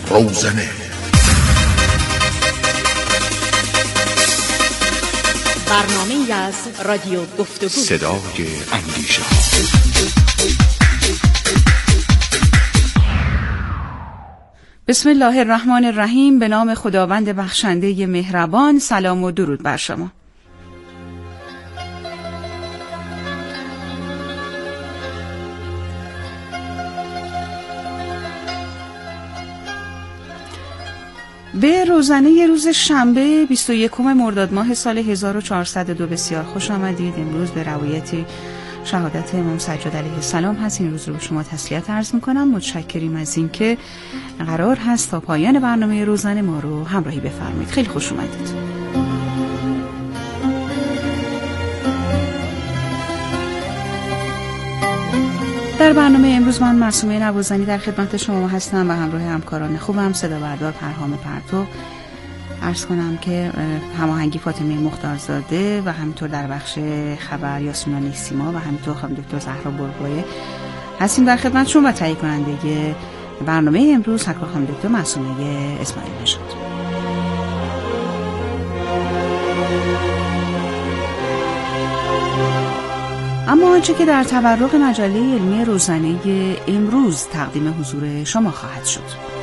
روزنه. برنامه‌ای از رادیو گفتگو، صدای اندیشه. بسم الله الرحمن الرحیم. به نام خداوند بخشنده مهربان. سلام و درود بر شما. به روزنه روز شنبه 21 مرداد ماه سال 1402 بسیار خوش آمدید. امروز به روایت شهادت امام سجاد علیه السلام هست. این روز رو به شما تسلیت عرض میکنم. متشکریم از اینکه قرار هست تا پایان برنامه روزنه ما رو همراهی بفرمایید. خیلی خوش اومدید. در برنامه امروز من معصومه نوازنی در خدمت شما هستم و همراه همکاران خوبم صدا بردار پرهام پرتو. عرض کنم که هماهنگی فاطمه مختارزاده و همینطور در بخش خبر یاسمین نیسیما و همینطور خانم دکتر زهرا برگویه هستیم در خدمتشون و تهیه کننده برنامه امروز همکار خانم دکتر معصومه اسماعیل نژاد. اما آنچه که در تبرق مجله علمی روزنه امروز تقدیم حضور شما خواهد شد: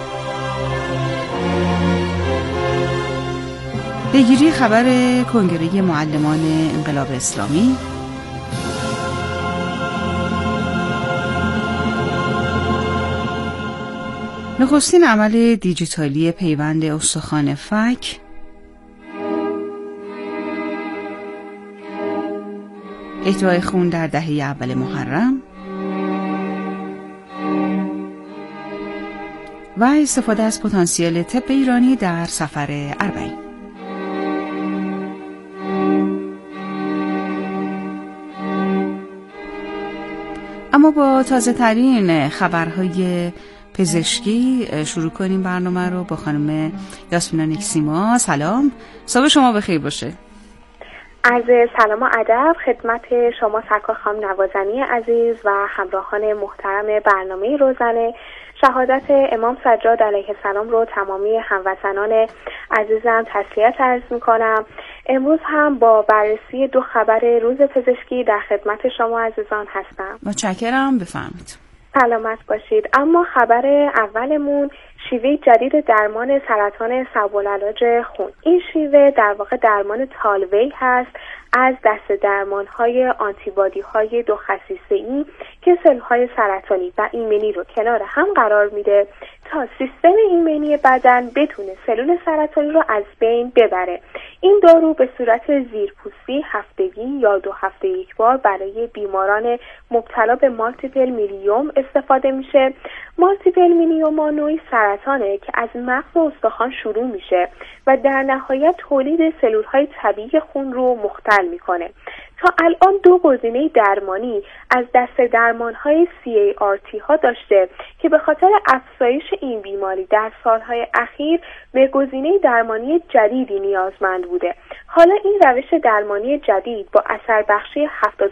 پیگیری خبر کنگره معلمان انقلاب اسلامی، نخستین عمل دیجیتالی پیوند استخوان فک، اهدای خون در دهه اول محرم و استفاده از پتانسیل طب ایرانی در سفر اربعین. اما با تازه ترین خبرهای پزشکی شروع کنیم برنامه رو با خانم یاسمین نیسیما. سلام، صبح شما بخیر باشه. عرض سلام و ادب خدمت شما سرکار خانم نوازنی عزیز و همراهان محترم برنامه روزنه. شهادت امام سجاد علیه السلام رو تمامی هموطنان عزیزم تسلیت عرض میکنم. امروز هم با بررسی 2 خبر روز پزشکی در خدمت شما عزیزان هستم. متشکرم، بفرمایید. سلامت باشید. اما خبر اولمون شیوه جدید درمان سرطان سبولعلاج خون. این شیوه در واقع درمان تالوی هست از دست درمان‌های آنتیبادی‌های 2 خصیصه‌ای که سل‌های سرطانی و ایمنی رو کنار هم قرار میده تا سیستم ایمنی بدن بتونه سلول سرطانی رو از بین ببره. این دارو به صورت زیرپوستی هفتگی یا 2 هفته یک بار برای بیماران مبتلا به مالتیپل میلیوم استفاده میشه. مالتیپل میلیوم نوعی سرطانه که از مغز و استخوان شروع میشه و در نهایت تولید سلول‌های طبیعی خون رو مختل میکنه. تا الان 2 گزینه درمانی از دست درمان‌های CAR-T ها داشته که به خاطر افزایش این بیماری در سالهای اخیر به گزینه درمانی جدیدی نیازمند بوده. حالا این روش درمانی جدید با اثر بخشی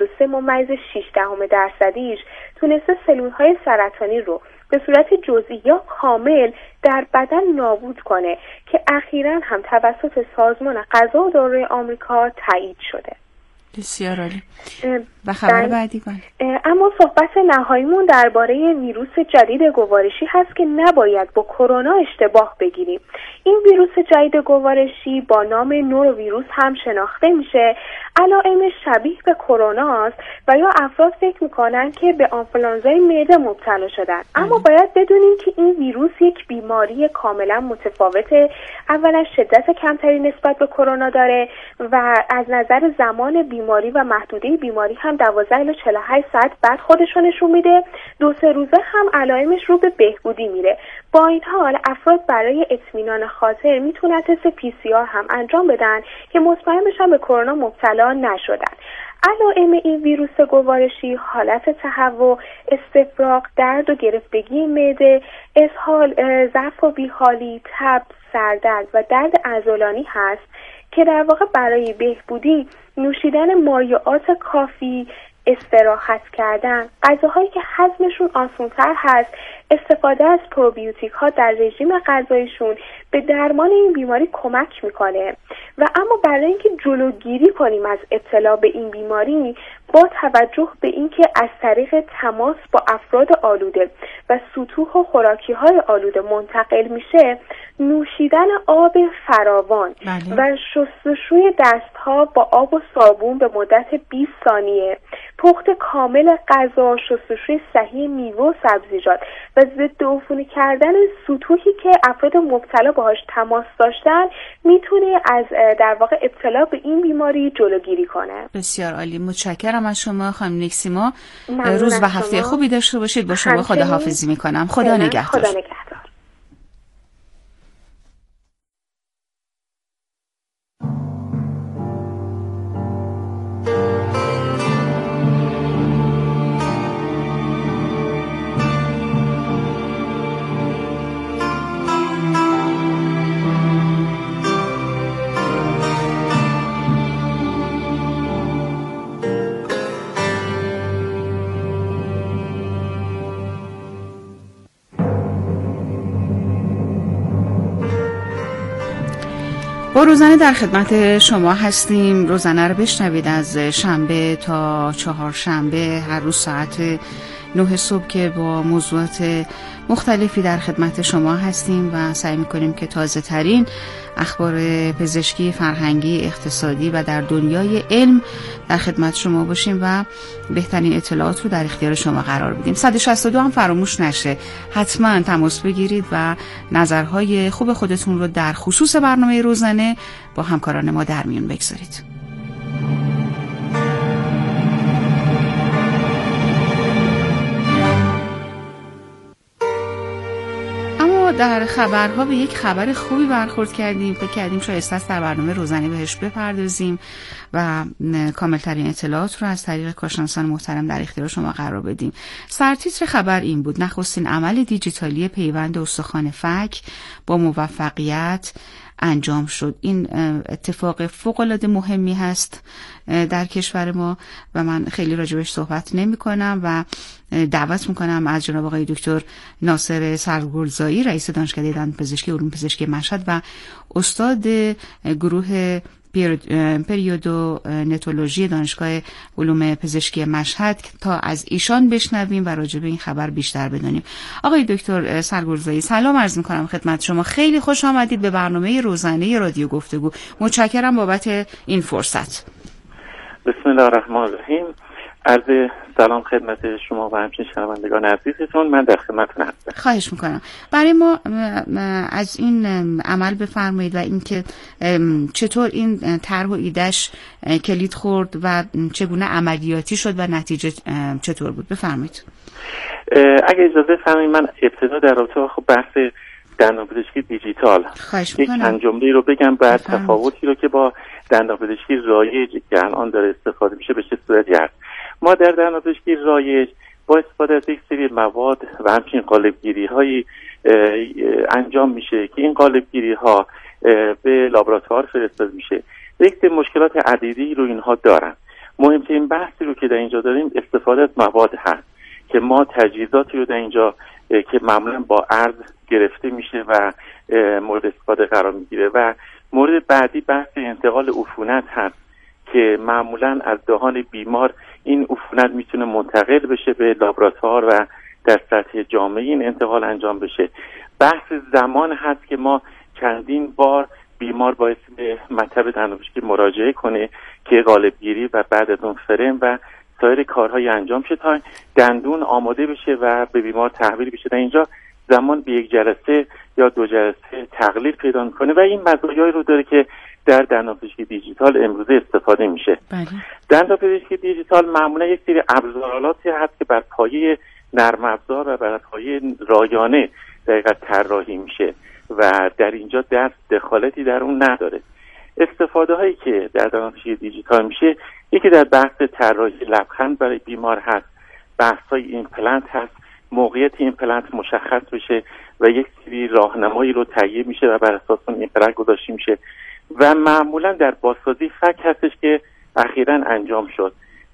73.6% تونسته سلول‌های سرطانی رو به صورت جزئی یا کامل در بدن نابود کنه که اخیراً هم توسط سازمان غذا و داروی آمریکا تایید شده. بسیار عالی. و خبر بعدی کن. اما صحبت نهاییمون درباره ویروس جدید گوارشی هست که نباید با کرونا اشتباه بگیریم. این ویروس جدید گوارشی با نام نوروویروس هم شناخته میشه. علائم شبیه به کرونا است و یا افراد فکر میکنن که به آنفولانزای معده مبتلا شدن. اما باید بدونیم که این ویروس یک بیماری کاملا متفاوته. اولا شدت کمتری نسبت به کرونا داره و از نظر زمان بیماری و محدوده بیماری هم 12 الی 48 ساعت بعد خودش رو نشون میده. 2-3 روزه هم علائمش رو به بهبودی میره. با این حال افراد برای اطمینان خاطر میتونن تست PCR هم انجام بدن که مطمئن بشن به کرونا مبتلا نشدن. علائم این ویروس گوارشی حالت تهوع، استفراغ، درد و گرفتگی معده، اسهال، ضعف و بیحالی، تب، سردرد و درد عضلانی هست که در واقع برای بهبودی نوشیدن مایعات کافی، استراحت کردن، غذاهایی که هضمشون آسان‌تر هست، استفاده از پروبیوتیک ها در رژیم غذاییشون به درمان این بیماری کمک میکنه. و اما برای اینکه جلوگیری کنیم از ابتلا به این بیماری، با توجه به اینکه از طریق تماس با افراد آلوده و سطوح و خوراکی های آلوده منتقل میشه، نوشیدن آب فراوان و شستشوی دست ها با آب و صابون به مدت 20 ثانیه، پخت کامل غذا، شستشوی صحیح میوه و سبزیجات و ضد عفونی کردن سطوحی که افراد مبتلا باهاش تماس داشتن میتونه از در واقع ابتلا به این بیماری جلوگیری کنه. بسیار عالی، متشکرم از شما خانم نکسیما. روز و هفته خوبی داشته باشید. با شما خداحافظی میکنم. خدا نگهدار. خدا نگهدار. با روزانه در خدمت شما هستیم. روزانه رو بشنوید از شنبه تا چهارشنبه هر روز ساعت 9 صبح که با موضوعات مختلفی در خدمت شما هستیم و سعی می‌کنیم که تازه ترین اخبار پزشکی، فرهنگی، اقتصادی و در دنیای علم در خدمت شما باشیم و بهترین اطلاعات رو در اختیار شما قرار بدیم. 162 هم فراموش نشه، حتما تماس بگیرید و نظرهای خوب خودتون رو در خصوص برنامه روزانه با همکاران ما در میون بگذارید. در خبرها به یک خبر خوبی برخورد کردیم. فکر کردیم شایسته است در برنامه روزانه بهش بپردازیم و کاملترین اطلاعات رو از طریق کارشناسان محترم در اختیار شما قرار بدیم. سرتیتر خبر این بود: نخستین عمل دیجیتالی پیوند استخوان فک با موفقیت انجام شد. این اتفاق فوق‌العاده مهمی هست در کشور ما و من خیلی راجبش صحبت نمی کنم و دعوت میکنم از جناب آقای دکتر ناصر سرگرزایی، رئیس دانشکده دندانپزشکی علوم پزشکی مشهد و استاد گروه پریودونتولوژی دانشگاه علوم پزشکی مشهد تا از ایشان بشنویم و راجع به این خبر بیشتر بدونیم. آقای دکتر سرگرزایی، سلام عرض می‌کنم خدمت شما. خیلی خوش آمدید به برنامه روزانه رادیو گفتگو. متشکرم بابت این فرصت. بسم الله الرحمن الرحیم. عرض سلام خدمت شما و همچنین شنوندگان عزیزتون. من در خدمتتون هستم. خواهش میکنم. برای ما از این عمل بفرمایید و اینکه چطور این طرح و ایده‌اش کلید خورد و چگونه عملیاتی شد و نتیجه چطور بود. بفرمایید. اگه اجازه فرمایید من ابتدا در رابطه با بحث دندانپزشکی دیجیتال یک چند جمله رو بگم، بعد تفاوتی رو که با دندانپزشکی رایجی که الان داره استفاده میشه به چه صورتی هست. ما در دندانپزشکی رایج با استفاده از یک سری مواد و همچنین قالبگیری هایی انجام میشه که این قالبگیری ها به لابراتوار فرستاده میشه. یک سری مشکلات عدیدی رو اینها دارن. مهمترین بحثی رو که در اینجا داریم استفاده از مواد هست که ما تجهیزاتی رو در اینجا که معمولا با ارز گرفته میشه و مورد استفاده قرار میگیره. و مورد بعدی بحث انتقال عفونت هست که معمولا از دهان بیمار این عفونت میتونه منتقل بشه به لابراتوار و در سطح جامعه این انتقال انجام بشه. بحث زمان هست که ما چندین بار بیمار باید به مطب دندانپزشکی مراجعه کنه که قالبگیری و بعد از اون فرم و سایر کارهای انجام شه تا دندون آماده بشه و به بیمار تحویل بشه. در اینجا زمان به یک جلسه یا 2 جلسه تقلیل پیدا میکنه و این مزایایی رو داره که در دندانپزشکی دیجیتال امروزه استفاده میشه. دندانپزشکی دیجیتال معمولا یک سری ابزارالاتی هست که بر پایه نرم افزار و بر پایه رایانه دقیقاً طراحی میشه و در اینجا دخالتی در اون نداره. استفاده هایی که در دندانپزشکی دیجیتال میشه، یکی در بحث طراحی لبخند برای بیمار هست، بحث های ایمپلنت هست، موقعیت ایمپلنت مشخص بشه و یک سری راهنمایی رو تهیه میشه و بر اساس اون ایمپلنت گذاشته میشه و معمولا در بازسازی فک هستش که اخیراً انجام شد.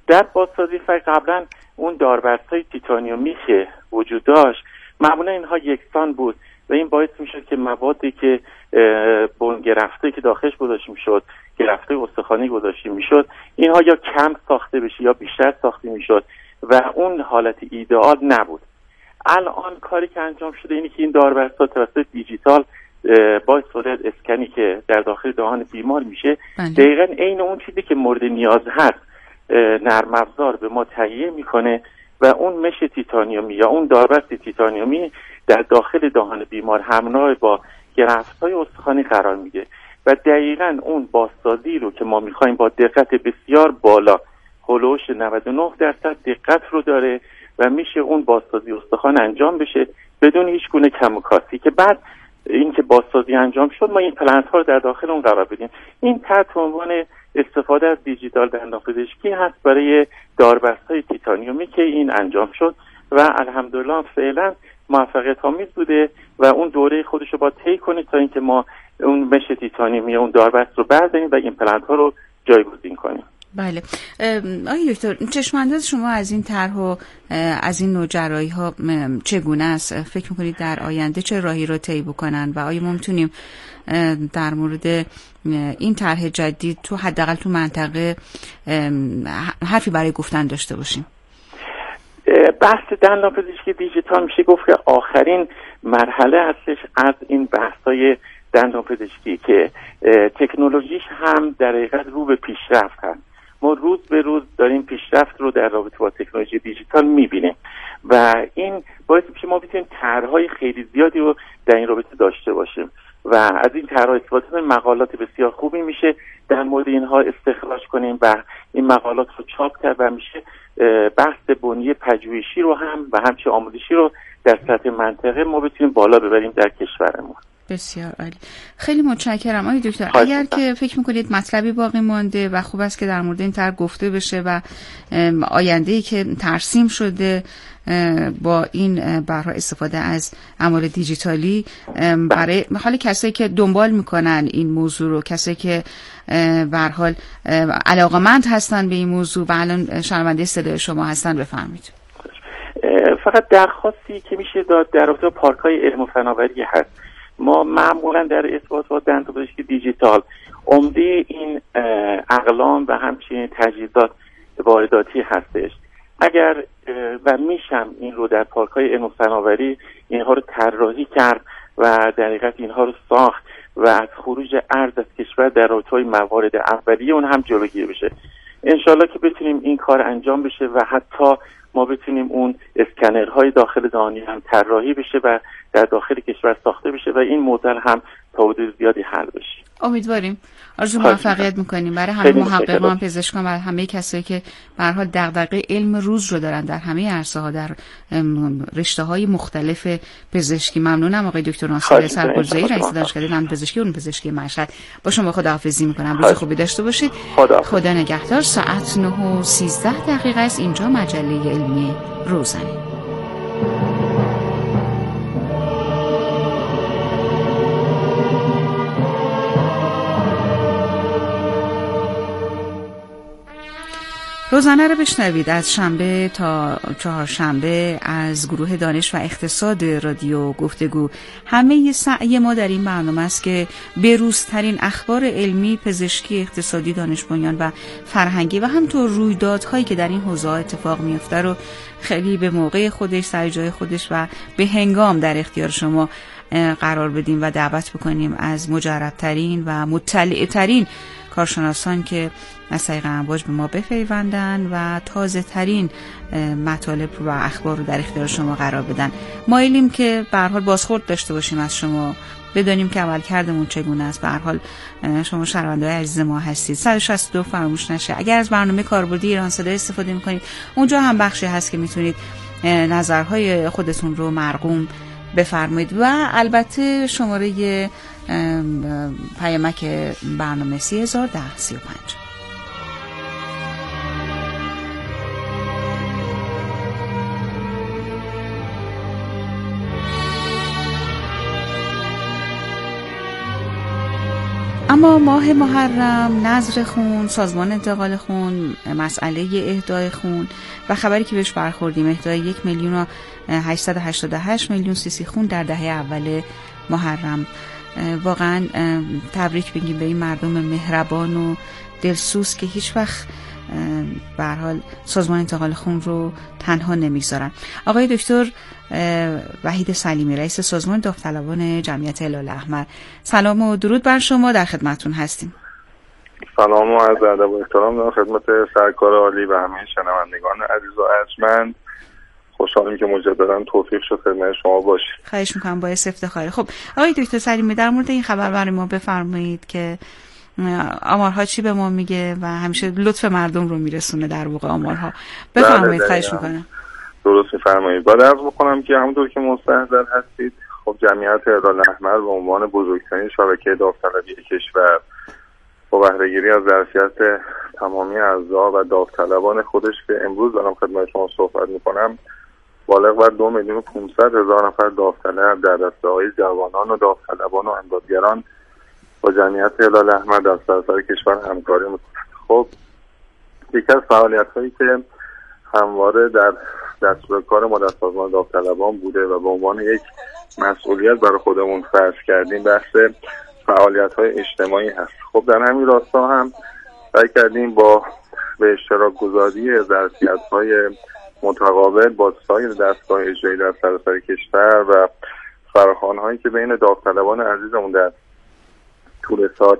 در بازسازی قبلا اون داربست‌های تیتانیومی که وجود داشت معمولا اینها یکسان بود و این باعث میشد که موادی که بن گرفته که داخلش گذاشته میشد، گرفته استخوانی گذاشته میشد، اینها یا کم ساخته بشه یا بیشتر ساخته میشد و اون حالت ایدئال نبود. الان کاری که انجام شده اینه که این داربست‌ها توسط دیجیتال با صورت اسکنی که در داخل دهان بیمار میشه دقیقاً عین اون چیزی که مورد نیاز هست نرم افزار به ما تهیه میکنه و اون مش تیتانیومی یا اون داربست تیتانیومی در داخل دهان بیمار همراه با گرفت‌های استخوانی قرار میده و دقیقاً اون بازسازی رو که ما میخوایم با دقت بسیار بالا، هولوش 99% دقت رو داره و میشه اون بازسازی استخوان انجام بشه بدون هیچ گونه کم و کاستی که بعد اینکه بازسازی انجام شد ما این پلنت ها رو در داخل اون قرار بدیم. این تحت عنوان استفاده از دیجیتال دندانپزشکی هست برای داربست‌های تیتانیومی که این انجام شد و الحمدلله فعلا موفقیت آمیز بوده و اون دوره خودش رو باید طی کنه تا اینکه ما اون مش تیتانیومی اون داربست رو برداریم و این پلنت ها رو جایگزین کنیم. بله. آقای دکتر، چشم‌انداز شما از این طرح و از این نوع جراحی‌ها چگونه است؟ فکر می‌کنید در آینده چه راهی رو طی بکنن و آیا ما می‌تونیم در مورد این طرح جدید تو حداقل تو منطقه حرفی برای گفتن داشته باشیم؟ بحث دندانپزشکی دیجیتال میشه گفت که آخرین مرحله هستش از این بحث‌های دندانپزشکی که تکنولوژیش هم در حقیقت رو به پیشرفت هست. ما روز به روز داریم پیشرفت رو در رابطه با تکنولوژی دیجیتال میبینیم و این باعث میشه ما بتونیم طرح‌های خیلی زیادی رو در این رابطه داشته باشیم و از این طرح‌ها استفاده کنیم. مقالات بسیار خوبی میشه در مورد اینها استخراج کنیم و این مقالات رو چاپ کرد و میشه بحث بنیه پژوهشی رو هم و همچنین آموزشی رو در سطح منطقه ما بتونیم بالا ببریم در کشورمون. بسیار عالی. خیلی متشکرم آقای دکتر. اگر که فکر میکنید مطلبی باقی مانده و خوب است که در مورد این طرح گفته بشه و آینده‌ای که ترسیم شده با این برای استفاده از اموال دیجیتالی برای حال کسایی که دنبال میکنن این موضوع رو، کسایی که به هر حال علاقه‌مند هستن به این موضوع و الان شنونده صدای شما هستن، بفرمایید. فقط درخواستی که میشه داد در رابطه با پارک‌های علم و فناوری هست. ما معمولا در ارتباط با دندانپزشکی دیجیتال عمده این اقلام و همچنین تجهیزات وارداتی هستش. اگر و میشم این رو در پارک‌های علم و فناوری اینها رو طراحی کرد و در حقیقت اینها رو ساخت و از خروج ارز از کشور در رابطه با موارد اولیه اون هم جلوگیری بشه. انشالله که بتونیم این کار انجام بشه و حتی ما بتونیم اون اسکنرهای داخل دهانی هم طراحی بشه و در داخل کشور ساخته بشه و این معضل هم تا حدود زیادی حل بشه. امیدواریم. آرزو موفقیت میکنیم برای همه محققان، پزشکان و همه کسایی که به هر حال دغدغه علم روز رو دارن در همه عرصه‌ها، در رشته‌های مختلف پزشکی. ممنونم آقای دکتر ناصر سرگرزایی، رئیس دانشکده دندانپزشکی و پزشکی مشهد. با شما خداحافظی میکنم. روز خوبی داشته باشید. خدا نگهدار. ساعت 9:13 است. اینجا مجله علمی روزنه. روزانه رو بشنوید از شنبه تا چهارشنبه از گروه دانش و اقتصاد رادیو گفتگو. همه سعی ما در این برنامه است که بروزترین اخبار علمی، پزشکی، اقتصادی، دانش بنیان و فرهنگی و همطور رویدادهایی که در این حوزه اتفاق میفته رو خیلی به موقع خودش، سر جای خودش و به هنگام در اختیار شما قرار بدیم و دعوت بکنیم از مجربترین و مطلع‌ترین کارشناسان که از طریق امواج به ما بپیوندن و تازه ترین مطالب و اخبار رو در اختیار شما قرار بدن. مایلیم که به هر حال بازخورد داشته باشیم از شما، بدانیم که عملکردمون چگونه است. به هر حال شما شنونده‌های عزیز ما هستید. 162 فراموش نشه. اگر از برنامه کاربردی ایران صدا استفاده می‌کنید، اونجا هم بخشی هست که میتونید نظرهای خودتون رو مرقوم بفرمایید و البته شماره پیامک برنامه 301035. اما ماه محرم، نذر خون، سازمان انتقال خون، مسئله اهدای خون و خبری که بهش برخوردیم، اهدای 1,888,000,000 سیسی خون در دهه اول محرم. واقعا تبریک بگیم به این مردم مهربان و دلسوز که هیچ وقت به هر حال سازمان انتقال خون رو تنها نمیگذارن. آقای دکتر وحید سلیمی، رئیس سازمان داوطلبان جمعیت هلال احمر، سلام و درود بر شما، در خدمتتون هستیم. سلام و عرض ادب و احترام در خدمت سرکار عالی و همه شنوندگان عزیز و ارجمند. خوشحالیم که مجددا توفیق شد خدمت شما باشیم. خواهش میکنم، باعث افتخاره. خب آقای دکتر سلیمی، در مورد این خبر برای ما بفرمایید که آمارها چی به ما میگه و همیشه لطف مردم رو میرسونه در واقع آمارها. بفرمایید، خواهش میکنم. درست میفرمایید. باید عرض بکنم که همونطور که مستحضر هستید، خب جمعیت هلال احمر به عنوان بزرگترین شبکه داوطلبی کشور با بهره‌گیری از ظرفیت تمامی اعضا و داوطلبان خودش که امروز دارم خدمت شما صحبت میکنم، بالغ بر 2,500,000 نفر داوطلب در دسته‌های جوانان و داوطلبان و امدادگران با جمعیت هلال احمر در سراسر کشور همکاری میکنند. خب یکی از فعالیت‌هایی که همواره در دستور کار ما در سازمان داوطلبان بوده و به عنوان یک مسئولیت برای خودمون فرض کردیم، بحث فعالیت‌های اجتماعی هست. خب در همین راستا هم سعی کردیم با به اشتراک گذاری ظرفیت‌های متقابل با سایر دستگاه اجرایی در سراسر کشور و فراخوان‌هایی که بین داوطلبان عزیزمون در طول سال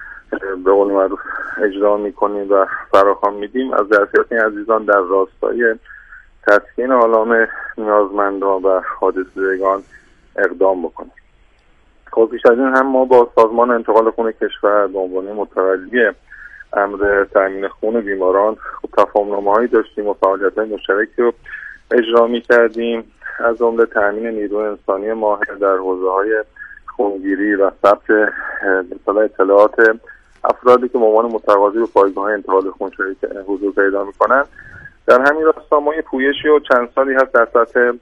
به قول معروف اجرا می‌کنیم و فراخوان میدیم، از ظرفیت این عزیزان در راستای تسکین آلام نیازمندان و حادثه‌زدگان اقدام بکنیم. خب پیش از این هم ما با سازمان انتقال خون کشور به عنوان متولی امر تامین خون بیماران تفاهم‌نامه‌هایی داشتیم و فعالیت‌های مشترکی رو اجرا می‌کردیم، از جمله تامین نیرو انسانی ماهر در حوزه‌های خونگیری و ثبت اطلاعات افرادی که به عنوان متقاضی به پایگاه‌های انتقال خون حضور پیدا می‌کنند. در همین راستا ما یه پویشی و چند سالی هست در سطح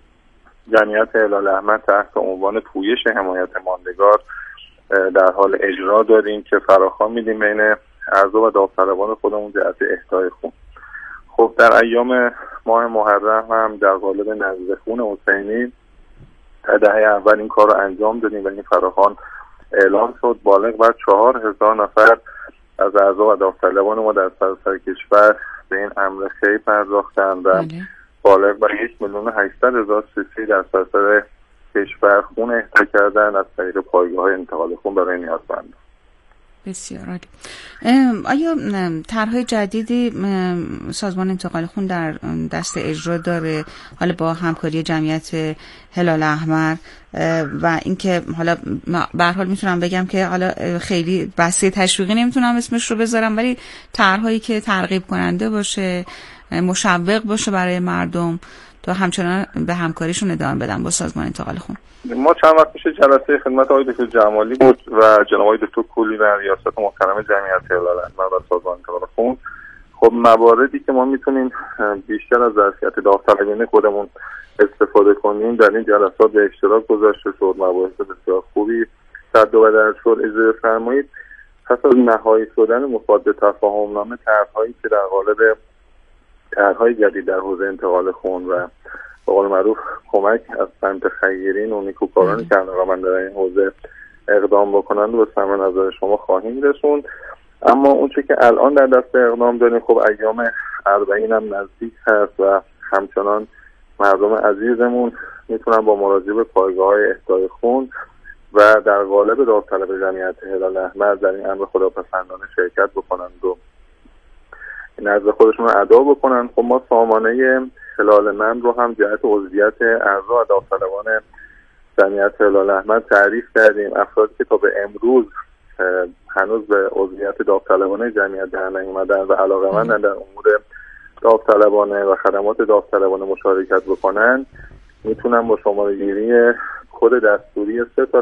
جمعیت هلال احمر تحت عنوان پویش حمایت ماندگار در حال اجرا داریم که فراخوان میدیم بین اعضا و داوطلبان خودمون جهت اهدای خون. خب در ایام ماه محرم هم در قالب نذر خون حسینی در دهه اول این کار رو انجام دادیم و این فراخوان اعلام شد. بالغ بر 4,000 نفر از اعضا و داوطلبان ما در سراسر کشور به این امر خیر پرداختند و بالغ بر 1,800,000 سیسی در سراسر کشور خون اهدا کردن از طریق پایگاه‌های انتقال خون برای نیازمندان. بسیار عالی. آیا طرح‌های جدیدی سازمان انتقال خون در دست اجرا داره، حالا با همکاری جمعیت هلال احمر و اینکه حالا به هر حال میتونم بگم که حالا خیلی بحث تشویقی نمیتونم اسمش رو بذارم، ولی طرح‌هایی که ترغیب کننده باشه، مشوق باشه برای مردم تا همچنان به همکاریشون ادامه بدن با سازمان انتقال خون؟ ما چند وقت پیش جلسه خدمت آقای دکتر جمالی بود و جناب آقای دکتر کولی در ریاست محترم جمعیت هلال احمر و سازمان انتقال خون، خب مواردی که ما میتونیم بیشتر از ظرفیت داوطلبانه خودمون استفاده کنیم در این جلسات به اشتراک گذاشته شد. مباحث بسیار خوبی رد و بدل شد. اجازه فرمایید پس از نهایی شدن مفاد به تفاهم‌نامه طرح‌هایی که در قالب طرح‌های جدید در حوزه انتقال خون و به قول معروف کمک از سمت خیرین و نیکوکارانی که علاقه‌مند در این حوزه اقدام بکنند و به سمع نظر شما خواهیم رسوند. اما اونچه که الان در دست اقدام داریم، خب ایام 40 هم نزدیک هست و همچنان مردم عزیزمون میتونن با مراجعه به پایگاه‌های اهدای خون و در قالب داوطلب جمعیت هلال احمر در این امر خداپسندانه شرکت بکنند و نظر خودشون رو ادا بکنن. خب ما سامانه هلال من رو هم جهت عضویت اعضا و داوطلبان جمعیت هلال احمر تعریف کردیم. افرادی که تا به امروز هنوز به عضویت داوطلبانه جمعیت در نیامدن و علاقه‌مندن در امور داوطلبانه و خدمات داوطلبانه مشارکت بکنن، میتونن با شماره گیری کد دستوری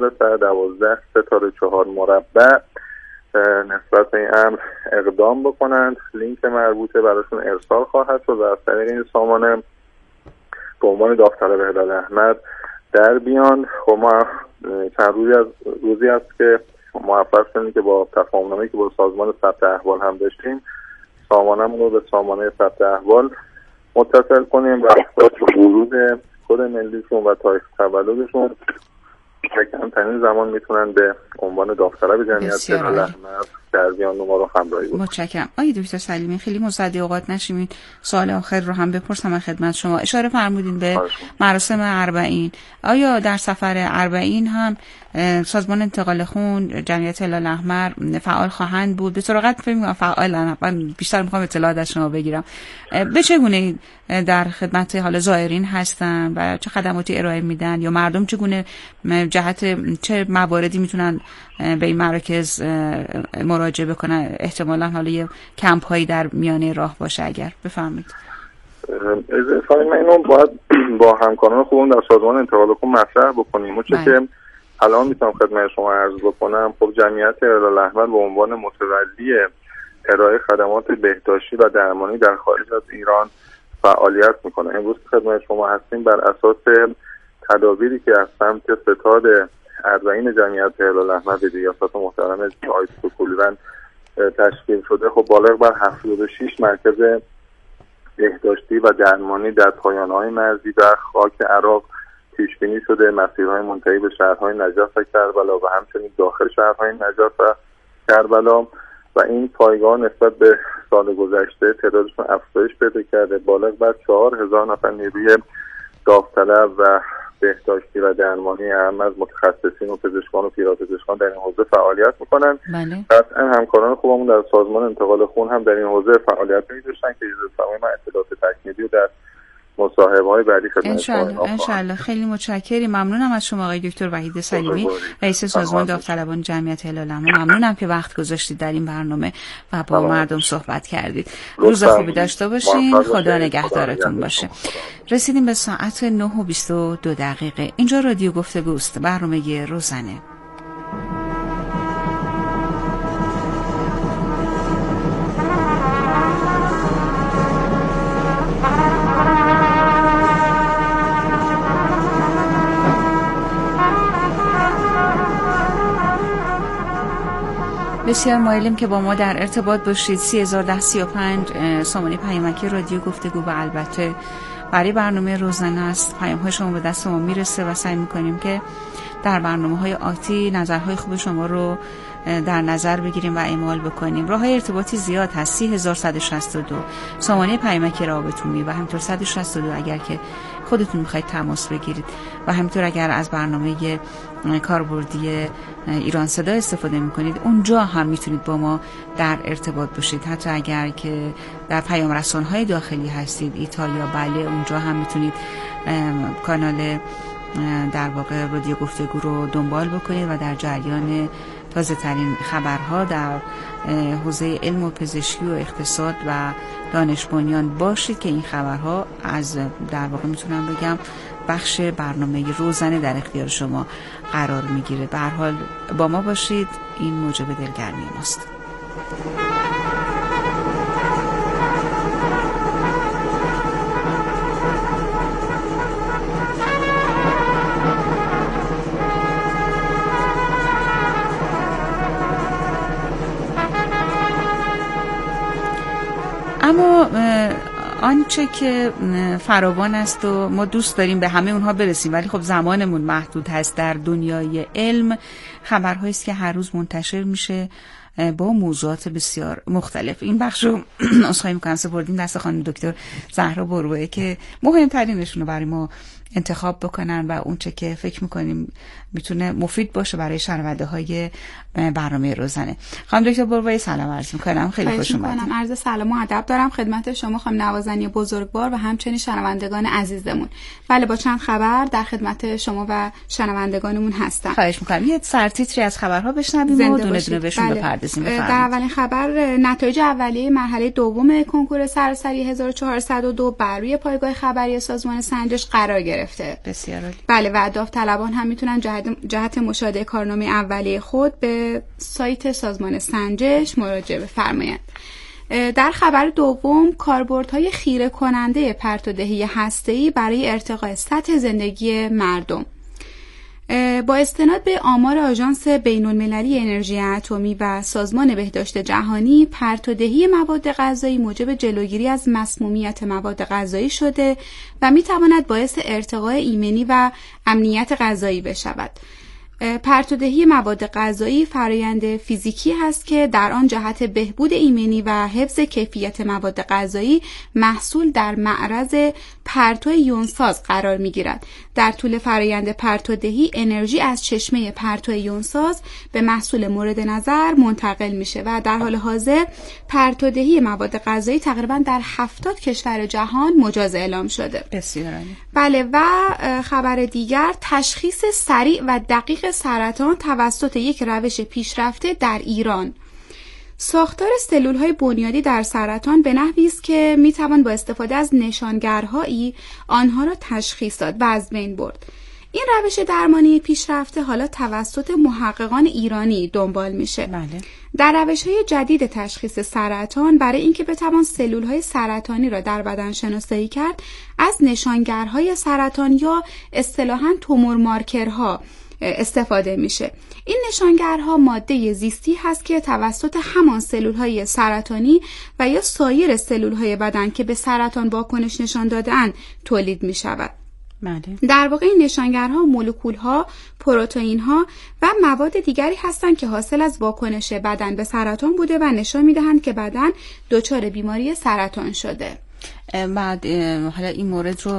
3-12-4 نسبت به این امر اقدام بکنند. لینک مربوطه براشون ارسال خواهد شد و از طریق این سامانه به عنوان داوطلب هلال احمر در بیان. خب ما چند روزی است که موفق شدیم که با تفاهم‌نامه‌ای که با سازمان ثبت احوال هم داشتیم سامانه‌مون رو به سامانه ثبت احوال متصل کنیم و ورود کد ملیشون و تاریخ تولدشون کمترین زمان میتونن به عنوان داوطلب جمعیت هلال احمر در بیان ما رو همراهی کنن. متشکرم. آقای دکتر سلیمی خیلی مصدق اوقات نشیم سوال آخر رو هم بپرسم از خدمت شما. اشاره فرمودین به مراسم اربعین. آیا در سفر اربعین هم سازمان انتقال خون جمعیت هلال احمر فعال خواهند بود؟ به سراغت فکر می‌کنم فعالن. من بیشتر می‌خوام اطلاعات از شما بگیرم. به چگونه در خدمت حال زائرین هستن و چه خدماتی ارائه میدن یا مردم چگونه جهت چه مواردی میتونن به این مراکز مراجعه بکنن؟ احتمالاً حالا یه کمپ هایی در میانه راه باشه. اگر بفرمایید. من اینو باید با همکاران خوبم در سازمان انتقال خون مطرح بکنیم. چون که الان میتونم خدمت شما عرض بکنم خب جمعیت هلال احمر به عنوان متولی ارائه خدمات بهداشتی و درمانی در خارج از ایران فعالیت میکنه. امروز خدمت شما هستیم بر اساس تدابیری که از سمت ستاد اربعین جمعیت هلال احمر به ریاست محترم آقای سکولیوند تشکیل شده. خب بالغ بر 76 مرکز بهداشتی و درمانی در پایان‌های مرزی در خاک عراق پیش بینی شده، مسیرهای منتهی به شهرهای نجف و کربلا و همچنین داخل شهرهای نجف و کربلا و این پایگاه نسبت به سال گذشته تعدادشون افزایش پیدا کرده. بالغ بر 4000 نفر نیروی داوطلب و بهداشتی و درمانی هم از متخصصین و پزشکان و پیراپزشکان در این حوزه فعالیت میکنن. قطعا همکاران خوبمون در سازمان انتقال خون هم در این حوزه فعالیت می‌داشتن که تمام اطلاعات تکمیلی و در مصاحبه‌های بعدی خدمت شما. انشالله. خیلی متشکرم. ممنونم از شما آقای دکتر وحید سلیمی، رئیس سازمان داوطلبان جمعیت هلال احمر. ممنونم که وقت گذاشتید در این برنامه و با مردم صحبت کردید. روز خوبی داشته باشین. خدا نگهدارتون باشه. رسیدیم به ساعت 9:22. اینجا رادیو گفتگوست، برنامه روزانه. بسیار مایلیم که با ما در ارتباط باشید. 301035 سامانه پیامکی رادیو گفتگو و البته برای برنامه روزانه است. پیام‌های شما به دست ما میرسه و سعی می‌کنیم که در برنامه‌های آتی نظرهای خوب شما رو در نظر بگیریم و اعمال بکنیم. راه‌های ارتباطی زیاد هست. 30162 سامانه پیامکی رابطومی و همینطور 162 اگر که خودتون می‌خواید تماس بگیرید و همینطور اگر از برنامه کاربردی ایران صدا استفاده میکنید اونجا هم میتونید با ما در ارتباط باشید. حتی اگر که در پیام رسان‌های داخلی هستید ایتالیا، بله اونجا هم میتونید کانال در واقع رادیو گفتگو رو دنبال بکنید و در جریان تازه ترین خبرها در حوزه علم و پزشکی و اقتصاد و دانش بنیان باشید که این خبرها از در واقع میتونم بگم بخش برنامه روزانه در اختیار شما قرار میگیره. به هر حال با ما باشید، این موجب دلگرمی ماست. اما آنچه که فراوان است و ما دوست داریم به همه اونها برسیم ولی خب زمانمون محدود هست در دنیای علم، خبرهایی است که هر روز منتشر میشه با موضوعات بسیار مختلف. این بخش رو عذرخواهی می‌کنم سپردیم دست خانم دکتر زهرا بروئه که مهمترینشون رو برای ما انتخاب بکنن و اون چه که فکر میکنیم میتونه مفید باشه برای شنونده‌های برنامه روزانه. خانم دکتر بروئه سلام عرض میکنم. خیلی خوش اومدید. عرض سلام و ادب دارم خدمت شما خانم نوازنی بزرگوار و همچنین شنوندگان عزیزمون. بله با چند خبر در خدمت شما و شنوندگانمون هستم. خواهش میکنم یه سرتیتری از خبرها بشنویم و دونه دونه بهشون بپردازیم. در اولین خبر نتایج اولیه مرحله دوم کنکور سراسری 1402 بر روی پایگاه خبری سازمان سنجش قرار گرفته. بسیار عالی. بله و داوطلبان هم میتونن جهت مشاهده کارنامه اولیه خود به سایت سازمان سنجش مراجعه بفرمایند. در خبر دوم کاربردهای خیره کننده پرتودهی هسته‌ای برای ارتقاء سطح زندگی مردم. با استناد به آمار آژانس بین‌المللی انرژی اتمی و سازمان بهداشت جهانی، پرتودهی مواد غذایی موجب جلوگیری از مسمومیت مواد غذایی شده و می‌تواند باعث ارتقاء ایمنی و امنیت غذایی بشود. پرتودهی مواد غذایی فرآیند فیزیکی هست که در آن جهت بهبود ایمنی و حفظ کیفیت مواد غذایی محصول در معرض پرتو یونساز قرار می‌گیرد. در طول فرآیند پرتودهی انرژی از چشمه پرتو یونساز به محصول مورد نظر منتقل میشه و در حال حاضر پرتودهی مواد غذایی تقریبا در 70 کشور جهان مجاز اعلام شده. بسیار عالی. بله، و خبر دیگر، تشخیص سریع و دقیق سرطان توسط یک روش پیشرفته در ایران. ساختار سلول‌های بنیادی در سرطان به نحوی است که می‌توان با استفاده از نشانگرهایی آنها را تشخیص داد و از بین برد. این روش درمانی پیشرفته حالا توسط محققان ایرانی دنبال میشه. بله. در روش‌های جدید تشخیص سرطان، برای اینکه بتوان سلول‌های سرطانی را در بدن شناسایی کرد، از نشانگرهای سرطان یا اصطلاحاً تومور مارکرها استفاده میشه. این نشانگرها ماده زیستی هست که توسط همان سلول‌های سرطانی و یا سایر سلول‌های بدن که به سرطان واکنش نشان داده‌اند تولید می‌شود. در واقع این نشانگرها مولکول‌ها، پروتئین‌ها و مواد دیگری هستند که حاصل از واکنش بدن به سرطان بوده و نشان می‌دهند که بدن دچار بیماری سرطان شده. بعد حالا این مورد رو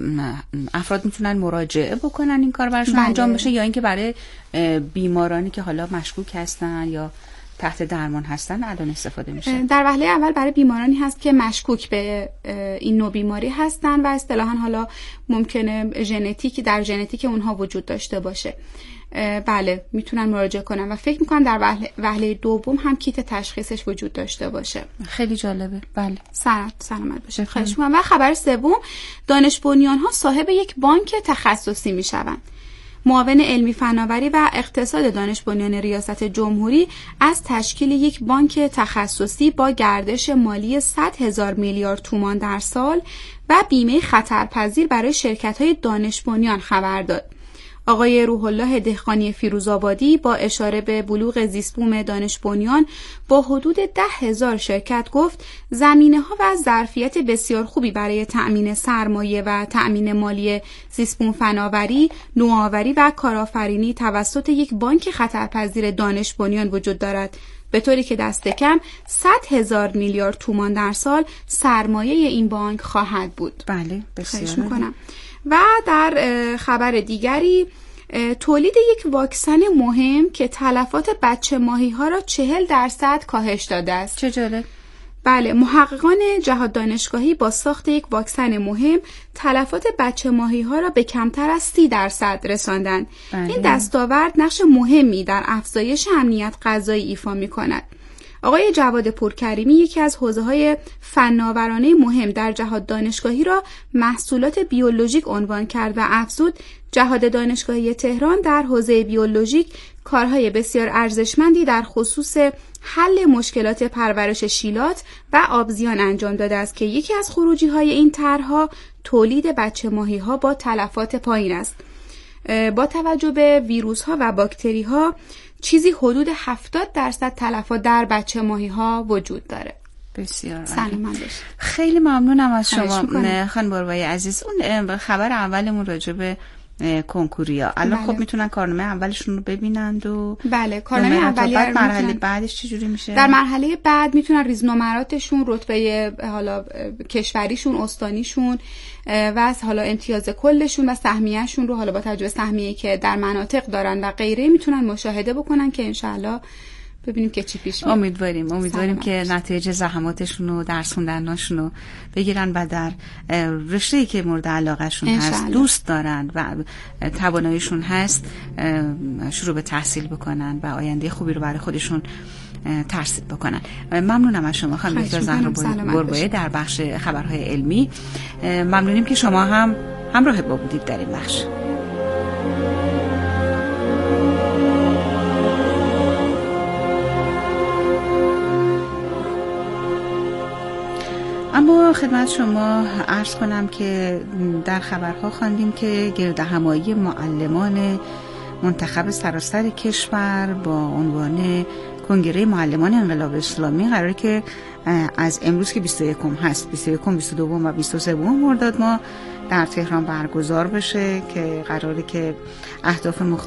افراد میتونن مراجعه بکنن این کار براشون انجام بشه، یا اینکه برای بیمارانی که حالا مشکوک هستن یا تحت درمان هستن الان استفاده میشه؟ در وهله اول برای بیمارانی هست که مشکوک به این نوع بیماری هستن و اصطلاحاً حالا ممکنه در ژنتیک اونها وجود داشته باشه. بله، میتونن مراجعه کنن و فکر میکنن در وهله دوم هم کیت تشخیصش وجود داشته باشه. خیلی جالبه. بله، سلامت باشه. خواهش میکنم. و خبر سوم، دانش بنیان‌ها صاحب یک بانک تخصصی میشوند. معاون علمی فناوری و اقتصاد دانش بنیان ریاست جمهوری از تشکیل یک بانک تخصصی با گردش مالی 100,000 میلیارد تومان در سال و بیمه خطرپذیر برای شرکت‌های دانش بنیان خبر داد. آقای روح الله دهقانی فیروزآبادی با اشاره به بلوغ زیستبوم دانش بنیان با حدود 10,000 شرکت گفت زمینه‌ها و ظرفیت بسیار خوبی برای تأمین سرمایه و تأمین مالی زیستبوم فناوری، نوآوری و کارآفرینی توسط یک بانک خطرپذیر دانش بنیان وجود دارد، به طوری که دست کم 100,000 میلیارد تومان در سال سرمایه این بانک خواهد بود. بله، بسیار میکنم. و در خبر دیگری، تولید یک واکسن مهم که تلفات بچه ماهی ها را 40% کاهش داده است. چه جالب. بله، محققان جهاد دانشگاهی با ساخت یک واکسن مهم تلفات بچه ماهی ها را به کمتر از 30% رساندند. این دستاورد نقش مهمی در افزایش امنیت غذایی ایفا می کند. آقای جواد پورکریمی یکی از حوزه‌های فناورانه مهم در جهاد دانشگاهی را محصولات بیولوژیک عنوان کرد و افزود جهاد دانشگاهی تهران در حوزه بیولوژیک کارهای بسیار ارزشمندی در خصوص حل مشکلات پرورش شیلات و آبزیان انجام داده است که یکی از خروجی‌های این طرح‌ها تولید بچه ماهی‌ها با تلفات پایین است. با توجه به ویروس‌ها و باکتری‌ها چیزی حدود 70% تلفات در بچه ماهی‌ها وجود داره. بسیار سلامت باشید. خیلی ممنونم از شما خانم باربای عزیز. اون خبر اولمون راجع به کنکوریا الان خب میتونن کارنامه اولشون رو ببینند و بله، کارنامه اولیه رو مرحله بعدش چجوری میشه؟ در مرحله بعد میتونن ریزنمراتشون، رتبه حالا کشوریشون، استانیشون و حالا امتیاز کلشون و سهمیه‌شون رو حالا با توجه به سهمیه‌ای که در مناطق دارن و غیره میتونن مشاهده بکنن که انشالله ببینیم که چی پیش میاد. امیدواریم که نتیجه زحماتشون و درس خوندناشون رو بگیرن و در رشته‌ای که مورد علاقهشون هست، دوست دارن و تواناییشون هست، شروع به تحصیل بکنن و آینده خوبی رو برای خودشون ترسیم بکنن. ممنونم از شما خانم دکتر زهرا بوربایه در بخش خبرهای علمی. ممنونیم که شما هم همراه با بودید در این بخش. اما خدمت شما عرض کنم که در خبرها خواندیم که گردهمایی معلمان منتخب سراسر کشور با عنوان کنگره معلمان انقلاب اسلامی قراره که از امروز که 21 هست 21 22 و 23 مرداد ما در تهران برگزار بشه که قراره که اهداف